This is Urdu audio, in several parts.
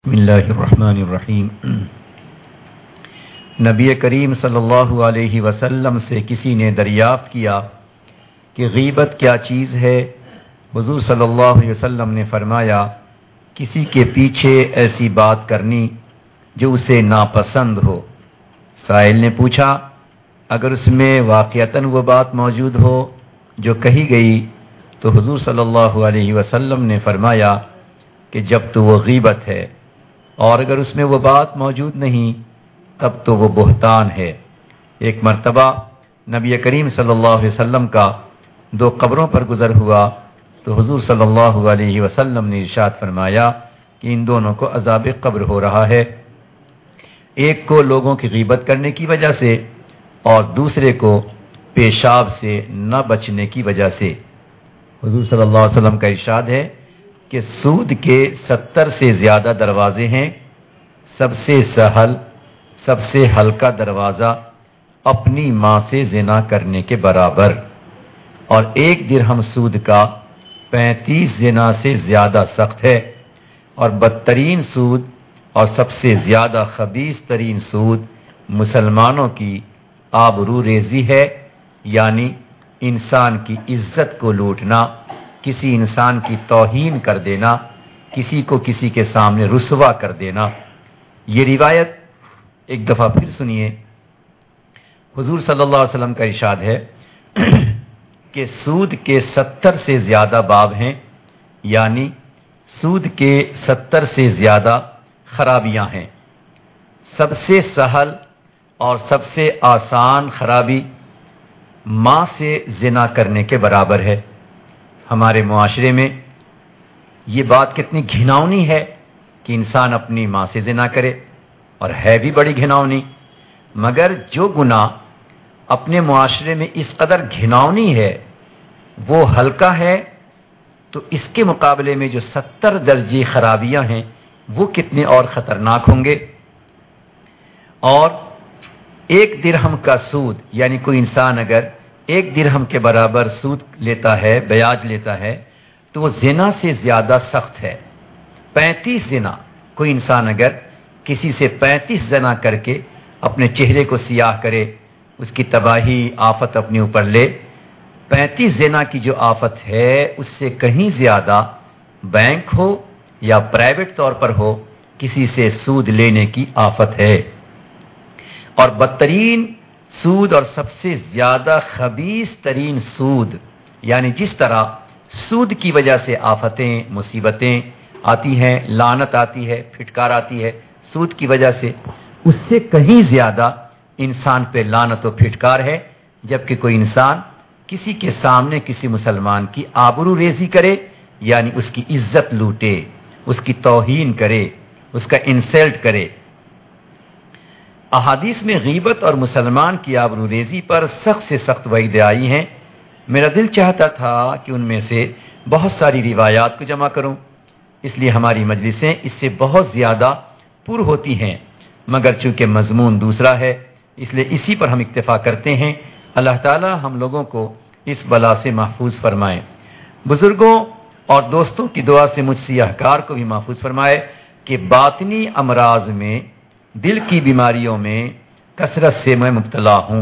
بسم اللہ الرحمن الرحیم۔ نبی کریم صلی اللہ علیہ وسلم سے کسی نے دریافت کیا کہ غیبت کیا چیز ہے؟ حضور صلی اللہ علیہ وسلم نے فرمایا، کسی کے پیچھے ایسی بات کرنی جو اسے ناپسند ہو۔ سائل نے پوچھا، اگر اس میں واقعتاً وہ بات موجود ہو جو کہی گئی تو حضور صلی اللہ علیہ وسلم نے فرمایا کہ جب تو وہ غیبت ہے، اور اگر اس میں وہ بات موجود نہیں تب تو وہ بہتان ہے۔ ایک مرتبہ نبی کریم صلی اللہ علیہ وسلم کا 2 قبروں پر گزر ہوا تو حضور صلی اللہ علیہ وسلم نے ارشاد فرمایا کہ ان دونوں کو عذاب قبر ہو رہا ہے، ایک کو لوگوں کی غیبت کرنے کی وجہ سے اور دوسرے کو پیشاب سے نہ بچنے کی وجہ سے۔ حضور صلی اللہ علیہ وسلم کا ارشاد ہے کہ سود کے 70 سے زیادہ دروازے ہیں، سب سے سہل، سب سے ہلکا دروازہ اپنی ماں سے زنا کرنے کے برابر، اور 1 درہم سود کا 35 زنا سے زیادہ سخت ہے، اور بدترین سود اور سب سے زیادہ خبیث ترین سود مسلمانوں کی آبرو ریزی ہے، یعنی انسان کی عزت کو لوٹنا، کسی انسان کی توہین کر دینا، کسی کو کسی کے سامنے رسوا کر دینا۔ یہ روایت ایک دفعہ پھر سنیے۔ حضور صلی اللہ علیہ وسلم کا ارشاد ہے کہ سود کے 70 سے زیادہ باب ہیں، یعنی سود کے 70 سے زیادہ خرابیاں ہیں۔ سب سے سہل اور سب سے آسان خرابی ماں سے زنا کرنے کے برابر ہے۔ ہمارے معاشرے میں یہ بات کتنی گھناؤنی ہے کہ انسان اپنی ماں سے زنا کرے، اور ہے بھی بڑی گھناؤنی، مگر جو گناہ اپنے معاشرے میں اس قدر گھناؤنی ہے وہ ہلکا ہے، تو اس کے مقابلے میں جو 70 درجے خرابیاں ہیں وہ کتنے اور خطرناک ہوں گے۔ اور 1 درہم کا سود، یعنی کوئی انسان اگر 1 درہم کے برابر سود لیتا ہے، بیاج لیتا ہے، تو وہ زنا سے زیادہ سخت ہے۔ 35 زنا، کوئی انسان اگر کسی سے 35 زنا کر کے اپنے چہرے کو سیاہ کرے، اس کی تباہی آفت اپنے اوپر لے، 35 زنا کی جو آفت ہے اس سے کہیں زیادہ بینک ہو یا پرائیویٹ طور پر ہو کسی سے سود لینے کی آفت ہے۔ اور بدترین سود اور سب سے زیادہ خبیث ترین سود، یعنی جس طرح سود کی وجہ سے آفتیں، مصیبتیں آتی ہیں، لعنت آتی ہے، پھٹکار آتی ہے سود کی وجہ سے، اس سے کہیں زیادہ انسان پہ لعنت و پھٹکار ہے جبکہ کوئی انسان کسی کے سامنے کسی مسلمان کی آبرو ریزی کرے، یعنی اس کی عزت لوٹے، اس کی توہین کرے، اس کا انسلٹ کرے۔ احادیث میں غیبت اور مسلمان کی آبرو ریزی پر سخت سے سخت وعیدیں آئی ہیں۔ میرا دل چاہتا تھا کہ ان میں سے بہت ساری روایات کو جمع کروں، اس لیے ہماری مجلسیں اس سے بہت زیادہ پر ہوتی ہیں، مگر چونکہ مضمون دوسرا ہے اس لیے اسی پر ہم اکتفا کرتے ہیں۔ اللہ تعالی ہم لوگوں کو اس بلا سے محفوظ فرمائے، بزرگوں اور دوستوں کی دعا سے مجھ سیاہ کار کو بھی محفوظ فرمائے کہ باطنی امراض میں، دل کی بیماریوں میں کثرت سے میں مبتلا ہوں۔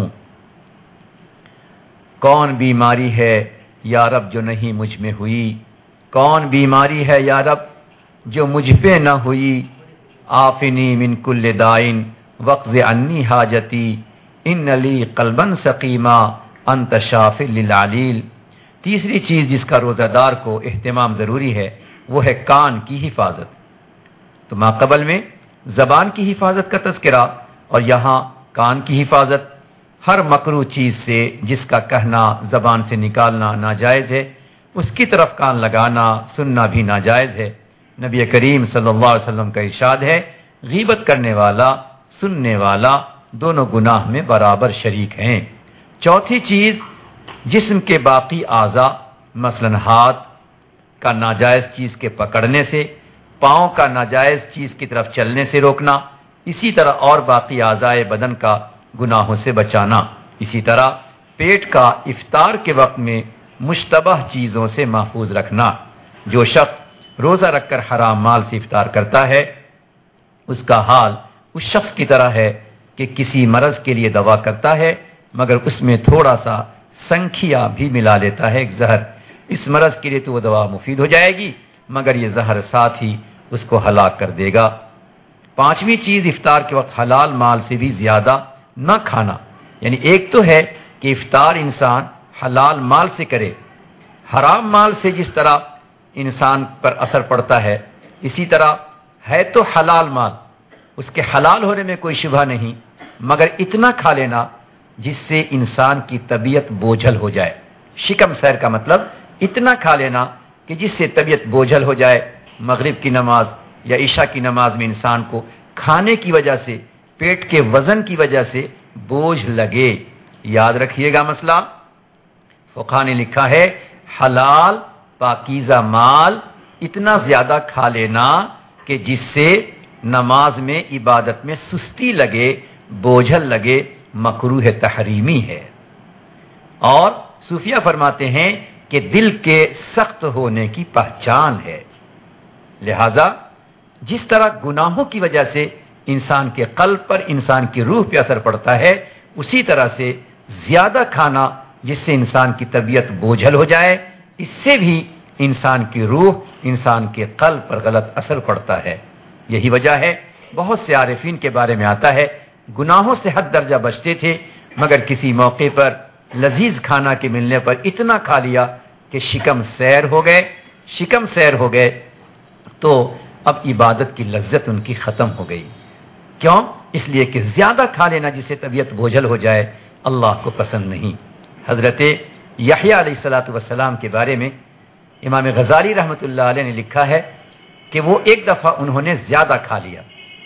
کون بیماری ہے یا رب جو نہیں مجھ میں ہوئی؟ کون بیماری ہے یا رب جو مجھ پہ نہ ہوئی؟ آفنی من کل دائن وقض عنی حاجتی ان لی قلبا سقیما انت شاف للعلیل۔ تیسری چیز جس کا روزہ دار کو اہتمام ضروری ہے وہ ہے کان کی حفاظت۔ تو ماقبل میں زبان کی حفاظت کا تذکرہ، اور یہاں کان کی حفاظت، ہر مکروہ چیز سے جس کا کہنا زبان سے نکالنا ناجائز ہے اس کی طرف کان لگانا، سننا بھی ناجائز ہے۔ نبی کریم صلی اللہ علیہ وسلم کا ارشاد ہے، غیبت کرنے والا، سننے والا دونوں گناہ میں برابر شریک ہیں۔ چوتھی چیز، جسم کے باقی اعضاء مثلا ہاتھ کا ناجائز چیز کے پکڑنے سے، پاؤں کا ناجائز چیز کی طرف چلنے سے روکنا، اسی طرح اور باقی اعضاء بدن کا گناہوں سے بچانا، اسی طرح پیٹ کا افطار کے وقت میں مشتبہ چیزوں سے محفوظ رکھنا۔ جو شخص روزہ رکھ کر حرام مال سے افطار کرتا ہے اس کا حال اس شخص کی طرح ہے کہ کسی مرض کے لیے دوا کرتا ہے مگر اس میں تھوڑا سا سنکھیا بھی ملا لیتا ہے، ایک زہر۔ اس مرض کے لیے تو وہ دوا مفید ہو جائے گی مگر یہ زہر ساتھ ہی اس کو ہلاک کر دے گا۔ پانچویں چیز، افطار کے وقت حلال مال سے بھی زیادہ نہ کھانا۔ یعنی ایک تو ہے کہ افطار انسان حلال مال سے کرے، حرام مال سے جس طرح انسان پر اثر پڑتا ہے اسی طرح ہے تو حلال مال، اس کے حلال ہونے میں کوئی شبہ نہیں، مگر اتنا کھا لینا جس سے انسان کی طبیعت بوجھل ہو جائے۔ شکم سیر کا مطلب اتنا کھا لینا کہ جس سے طبیعت بوجھل ہو جائے۔ مغرب کی نماز یا عشاء کی نماز میں انسان کو کھانے کی وجہ سے، پیٹ کے وزن کی وجہ سے بوجھ لگے۔ یاد رکھیے گا مسئلہ، فقہ نے لکھا ہے حلال پاکیزہ مال اتنا زیادہ کھا لینا کہ جس سے نماز میں، عبادت میں سستی لگے، بوجھل لگے، مکروہ تحریمی ہے۔ اور صوفیہ فرماتے ہیں کہ دل کے سخت ہونے کی پہچان ہے۔ لہذا جس طرح گناہوں کی وجہ سے انسان کے قلب پر، انسان کی روح پہ اثر پڑتا ہے، اسی طرح سے زیادہ کھانا جس سے انسان کی طبیعت بوجھل ہو جائے، اس سے بھی انسان کی روح، انسان کے قلب پر غلط اثر پڑتا ہے۔ یہی وجہ ہے بہت سے عارفین کے بارے میں آتا ہے گناہوں سے حد درجہ بچتے تھے مگر کسی موقع پر لذیذ کھانا کے ملنے پر اتنا کھا لیا کہ شکم سیر ہو گئے تو اب عبادت کی لذت ان کی ختم ہو گئی۔ کیوں؟ اس لیے کہ زیادہ کھا لینا جس سے طبیعت بوجھل ہو جائے اللہ کو پسند نہیں۔ حضرت یحییٰ علیہ السلام کے بارے میں امام غزالی رحمۃ اللہ علیہ نے لکھا ہے کہ وہ ایک دفعہ انہوں نے زیادہ کھا لیا،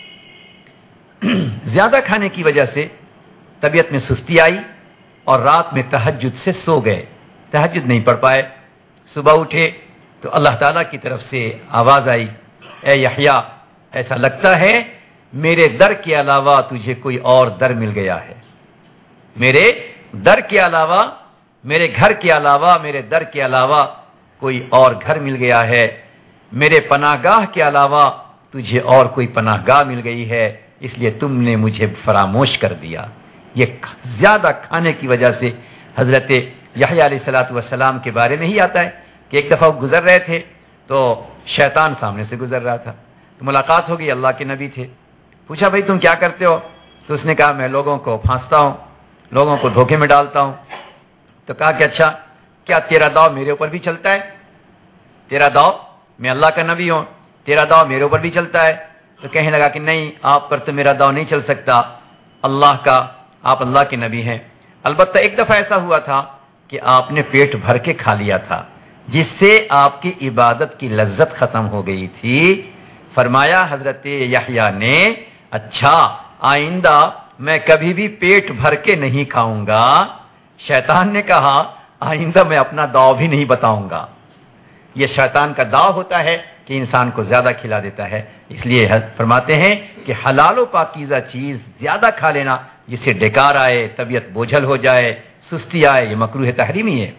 زیادہ کھانے کی وجہ سے طبیعت میں سستی آئی اور رات میں تہجد سے سو گئے، تہجد نہیں پڑھ پائے۔ صبح اٹھے تو اللہ تعالیٰ کی طرف سے آواز آئی، اے یحییٰ ایسا لگتا ہے میرے در کے علاوہ تجھے کوئی اور در مل گیا ہے، میرے در کے علاوہ، میرے گھر کے علاوہ، میرے در کے علاوہ کوئی اور گھر مل گیا ہے، میرے پناہ گاہ کے علاوہ تجھے اور کوئی پناہ گاہ مل گئی ہے، اس لیے تم نے مجھے فراموش کر دیا۔ یہ زیادہ کھانے کی وجہ سے حضرت یحییٰ علیہ السلام کے بارے میں ہی آتا ہے کہ ایک دفعہ وہ گزر رہے تھے تو شیطان سامنے سے گزر رہا تھا، تو ملاقات ہو گئی، اللہ کے نبی تھے، پوچھا بھائی تم کیا کرتے ہو؟ تو اس نے کہا میں لوگوں کو پھانستا ہوں، لوگوں کو دھوکے میں ڈالتا ہوں۔ تو کہا کہ اچھا کیا تیرا داؤ میرے اوپر بھی چلتا ہے؟ تیرا داؤ، میں اللہ کا نبی ہوں، تیرا داؤ میرے اوپر بھی چلتا ہے؟ تو کہنے لگا کہ نہیں، آپ پر تو میرا داؤ نہیں چل سکتا، اللہ کا، آپ اللہ کے نبی ہیں۔ البتہ ایک دفعہ ایسا ہوا تھا کہ آپ نے پیٹ بھر کے کھا لیا تھا جس سے آپ کی عبادت کی لذت ختم ہو گئی تھی۔ فرمایا حضرت یحییٰ نے اچھا آئندہ میں کبھی بھی پیٹ بھر کے نہیں کھاؤں گا۔ شیطان نے کہا آئندہ میں اپنا داؤ بھی نہیں بتاؤں گا۔ یہ شیطان کا داؤ ہوتا ہے کہ انسان کو زیادہ کھلا دیتا ہے، اس لیے فرماتے ہیں کہ حلال و پاکیزہ چیز زیادہ کھا لینا جس سے ڈکار آئے، طبیعت بوجھل ہو جائے، سستی آئے، یہ مکروہ تحریمی ہے۔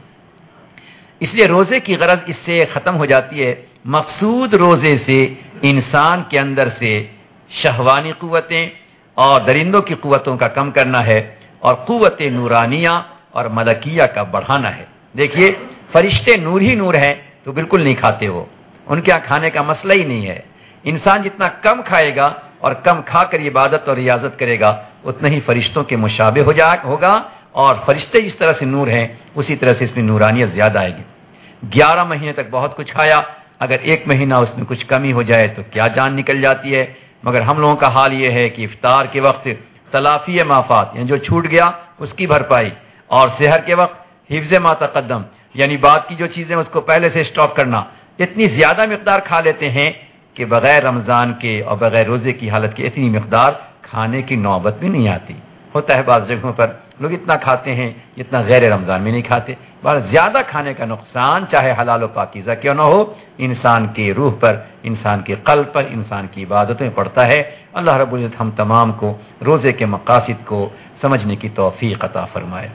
اس لیے روزے کی غرض اس سے ختم ہو جاتی ہے۔ مقصود روزے سے انسان کے اندر سے شہوانی قوتیں اور درندوں کی قوتوں کا کم کرنا ہے اور قوت نورانیہ اور ملکیہ کا بڑھانا ہے۔ دیکھیے فرشتے نور ہی نور ہیں تو بالکل نہیں کھاتے، وہ ان کے یہاں کھانے کا مسئلہ ہی نہیں ہے۔ انسان جتنا کم کھائے گا اور کم کھا کر عبادت اور ریاضت کرے گا اتنا ہی فرشتوں کے مشابہ ہوگا، اور فرشتے جس طرح سے نور ہیں اسی طرح سے اس میں نورانیت زیادہ آئے گی۔ 11 مہینے تک بہت کچھ کھایا، اگر ایک مہینہ اس میں کچھ کمی ہو جائے تو کیا جان نکل جاتی ہے۔ مگر ہم لوگوں کا حال یہ ہے کہ افطار کے وقت تلافی مافات، یعنی جو چھوٹ گیا اس کی بھرپائی، اور سحر کے وقت حفظ ما تقدم، یعنی بعد کی جو چیزیں اس کو پہلے سے اسٹاک کرنا، اتنی زیادہ مقدار کھا لیتے ہیں کہ بغیر رمضان کے اور بغیر روزے کی حالت کے اتنی مقدار کھانے کی نوبت بھی نہیں آتی۔ ہوتا ہے بعض جگہوں پر لوگ اتنا کھاتے ہیں جتنا غیر رمضان میں نہیں کھاتے۔ بہت زیادہ کھانے کا نقصان چاہے حلال و پاکیزہ کیوں نہ ہو، انسان کی روح پر، انسان کے قلب پر، انسان کی عبادتوں میں پڑتا ہے۔ اللہ رب العزت ہم تمام کو روزے کے مقاصد کو سمجھنے کی توفیق عطا فرمائے۔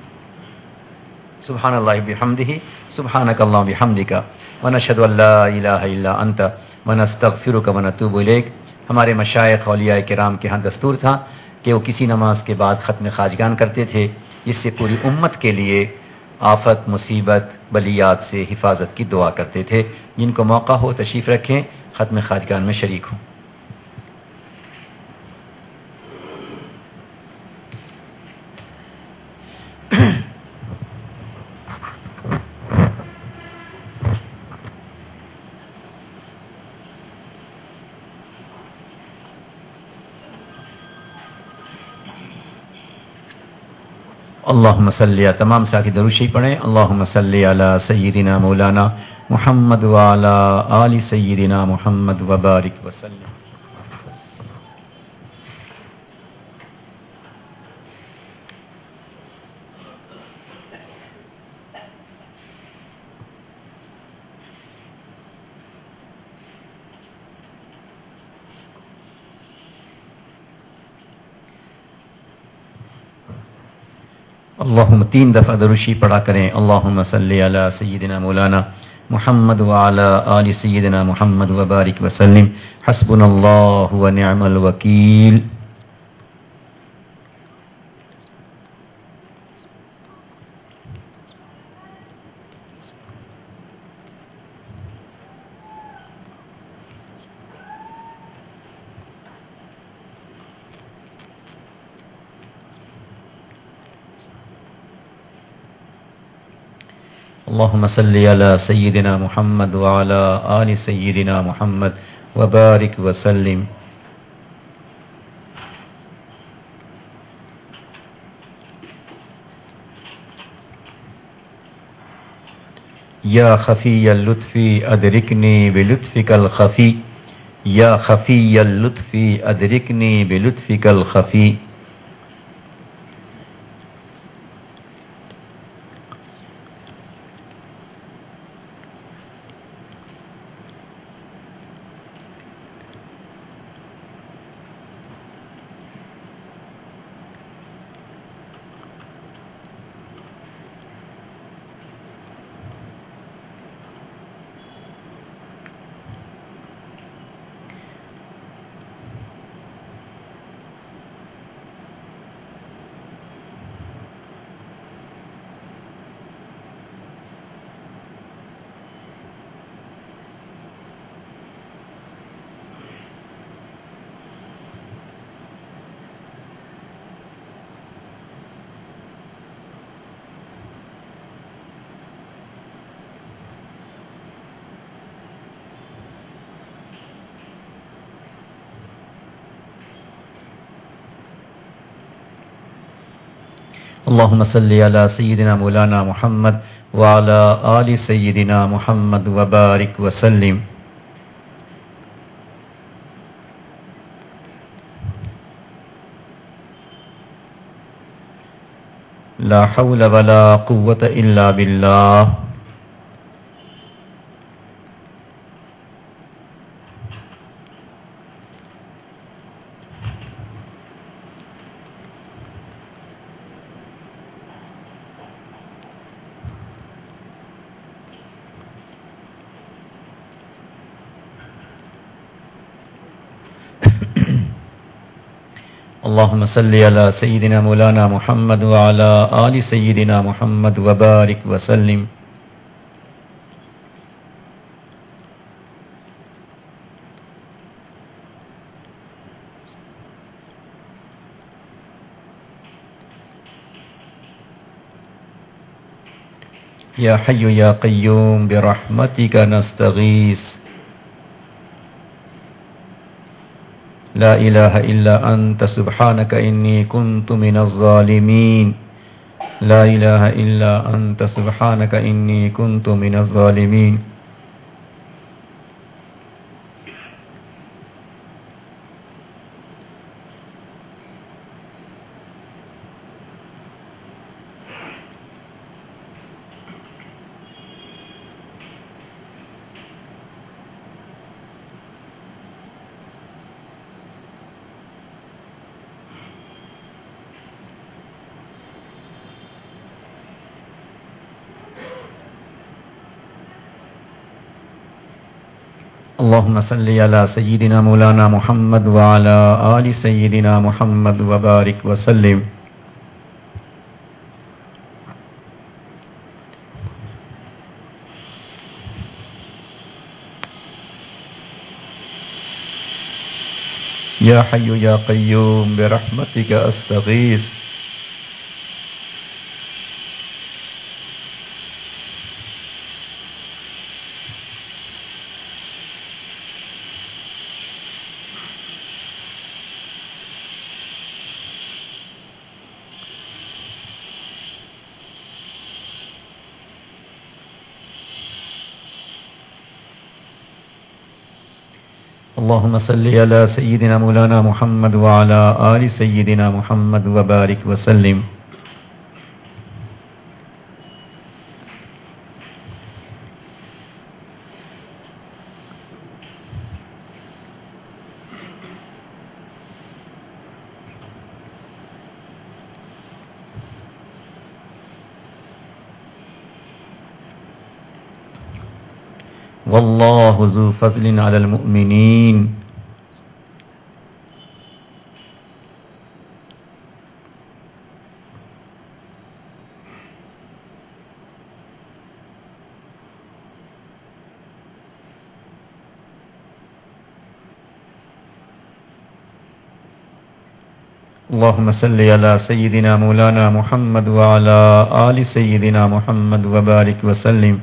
سبحان اللہ بحمدہ، سبحانک اللہم وبحمدک، ونشہد ان لا الہ الا انت، ونستغفرک ونتوب الیک۔ ہمارے مشائخ اولیاء کرام کے ہاں دستور تھا کہ وہ کسی نماز کے بعد ختم خواجگان کرتے تھے، جس سے پوری امت کے لیے آفت، مصیبت، بلیات سے حفاظت کی دعا کرتے تھے۔ جن کو موقع ہو تشریف رکھیں، ختم خواجگان میں شریک ہوں۔ اللہم صلی تمام ساتھی درود شریف پڑھیں۔ اللہم صلی علی سیدنا مولانا محمد وعلی آل سیدنا محمد وبارک وسلم۔ اللہم 3 دفعہ درود شریف پڑھا کریں۔ اللہم صلی علی سیدنا مولانا محمد وعلی آل سیدنا محمد وبارک وسلم۔ حسبنا اللہ ونعم الوکیل۔ اللہم صلی علی سیدنا محمد وعلی آل سیدنا محمد وبارک وسلم۔ یا خفی اللطف ادرکنی بلطفک الخفی، یا خفی اللطف ادرکنی بلطفک الخفی۔ اللہم صلی علی سیدنا مولانا محمد وعلی آل سیدنا محمد وبارک وسلم۔ لا حول ولا قوة الا باللہ۔ اللہم صلی علی سیدنا مولانا محمد وعلی آل سیدنا محمد وبارک وسلم۔ یا حی یا قیوم برحمتک نستغیث، لا الہ الا انت سبحانک انی کنت من الظالمین، لا الہ الا انت سبحانک انی کنت من الظالمین۔ اللهم صل على سيدنا مولانا محمد وعلى آل سيدنا محمد وبارك وسلم. يا حي يا قيوم برحمتك أستغيث. اللهم صل على سيدنا مولانا محمد وعلى آل سيدنا محمد وبارك وسلم. والله ذو فضل على المؤمنين. اللهم صل على سيدنا مولانا محمد وعلى آل سيدنا محمد وبارك وسلم.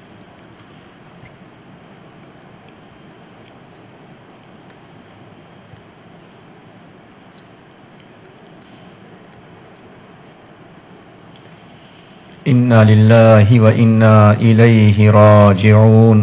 إنا لله وإنا إليه راجعون.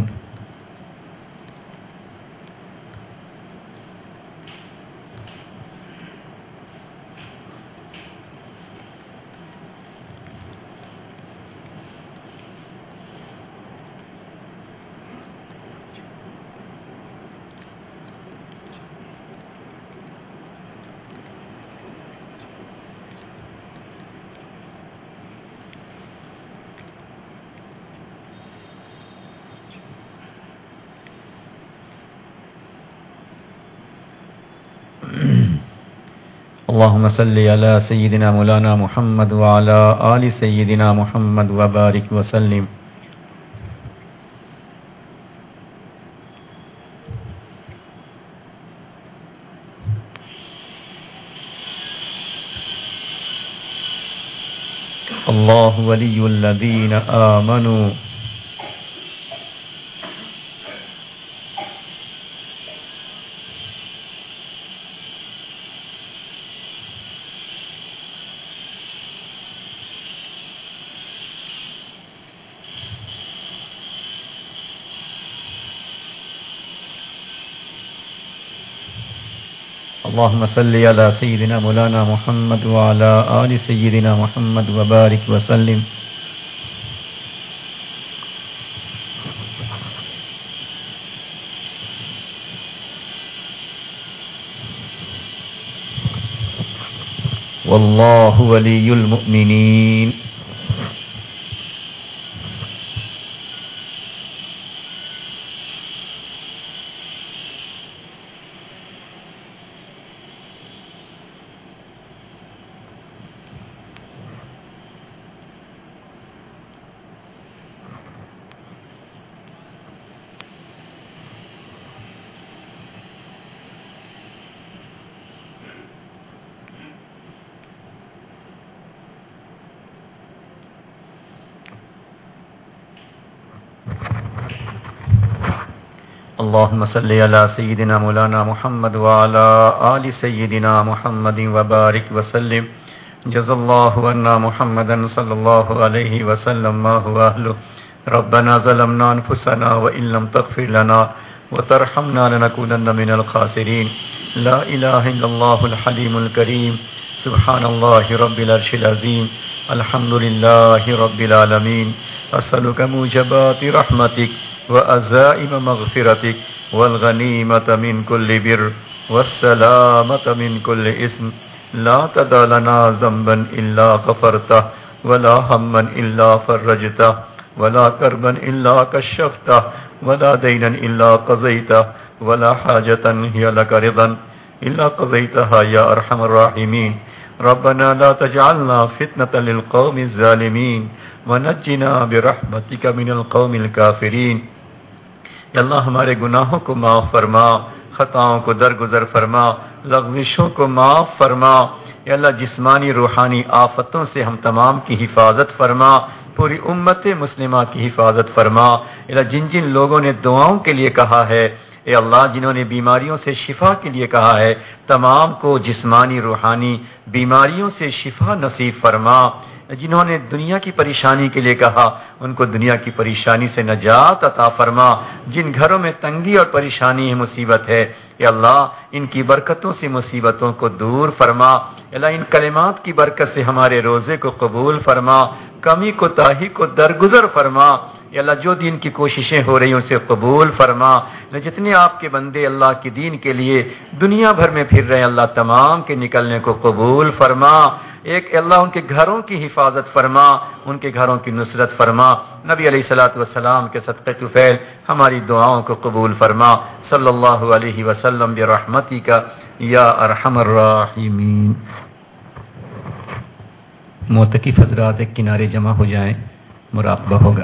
اللهم صل على سيدنا مولانا محمد وعلى آل سيدنا محمد وبارك وسلم. الله ولي الذين آمنوا اللهم صل على سيدنا مولانا محمد وعلى آل سيدنا محمد وبارك وسلم. والله ولي المؤمنين. اللهم صل على سيدنا مولانا محمد وعلى آل سيدنا محمد وبارك وسلم. جزا الله عنا محمدا صلى الله عليه وسلم ما هو أهله. ربنا ظلمنا أنفسنا وإن لم تغفر لنا وترحمنا لنكونن من الخاسرين. لا إله إلا الله الحليم الكريم. سبحان الله رب العرش العظيم. الحمد لله رب العالمين. أسألك موجبات رحمتك وعزائم مغفرتك والغنيمة من كل بر والسلامة من كل اسم. لا تدع لنا ذنبا إلا غفرته ولا هما إلا فرجته ولا كربا إلا كشفته ولا دينا إلا قضيته ولا حاجة هي لك رضا إلا قضيتها يا أرحم الراحمين ربنا لا تجعلنا فتنة للقوم الظالمين ونجنا برحمتك من القوم الكافرين یا اللہ ہمارے گناہوں کو معاف فرما، خطاؤں کو درگزر فرما، لغزشوں کو معاف فرما، یا اللہ جسمانی روحانی آفتوں سے ہم تمام کی حفاظت فرما، پوری امت مسلمہ کی حفاظت فرما، یا اللہ جن جن لوگوں نے دعاؤں کے لیے کہا ہے، اے اللہ جنہوں نے بیماریوں سے شفا کے لیے کہا ہے، تمام کو جسمانی روحانی بیماریوں سے شفا نصیب فرما، جنہوں نے دنیا کی پریشانی کے لیے کہا ان کو دنیا کی پریشانی سے نجات عطا فرما، جن گھروں میں تنگی اور پریشانی ہے، مصیبت ہے، اے اللہ ان کی برکتوں سے مصیبتوں کو دور فرما، اے اللہ ان کلمات کی برکت سے ہمارے روزے کو قبول فرما، کمی کو تاہی کو درگزر فرما، اے اللہ جو دین کی کوششیں ہو رہی ہیں اسے قبول فرما، جتنے آپ کے بندے اللہ کے دین کے لیے دنیا بھر میں پھر رہے ہیں اللہ تمام کے نکلنے کو قبول فرما، ایک اللہ ان کے گھروں کی حفاظت فرما، ان کے گھروں کی نصرت فرما، نبی علیہ الصلوۃ والسلام کے صدقے طفیل ہماری دعاؤں کو قبول فرما، صلی اللہ علیہ وسلم برحمتک یا ارحم الراحمین۔ معتکف حضرات ایک کنارے جمع ہو جائیں، مراقبہ ہوگا۔